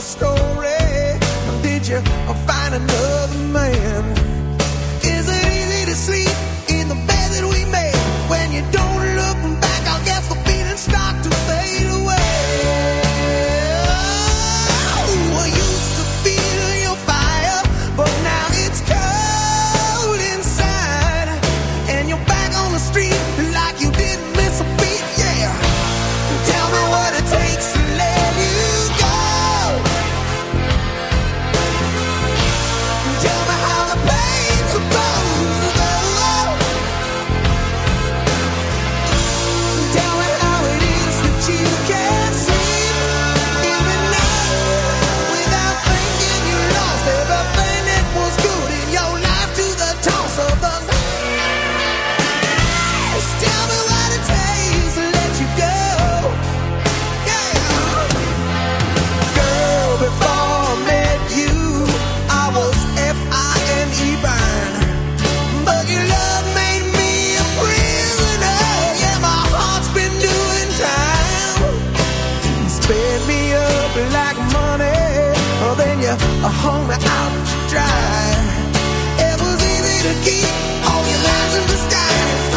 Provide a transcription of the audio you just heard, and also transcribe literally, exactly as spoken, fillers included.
story? Did you find another man? Is it easy to sleep in the bed that we made? When you don't look back, I guess the feelings start to fade away. Oh, I used to feel your fire, but now it's cold inside. And you're back on the street like you didn't miss a beat, yeah. Tell me what it takes to let you go. Tell me how the pain's supposed to go. Tell me how it is that you can't sleep even now without thinking you lost everything that was good in your life to the toss of the past. Tell me what it takes to let you go. Yeah. Girl, before I met you, I was F I N E burn. But your love made me a prisoner. Yeah, my heart's been doing time. Sped me up like money, oh, then you hung me out to dry. It was easy to keep all your lies in disguise.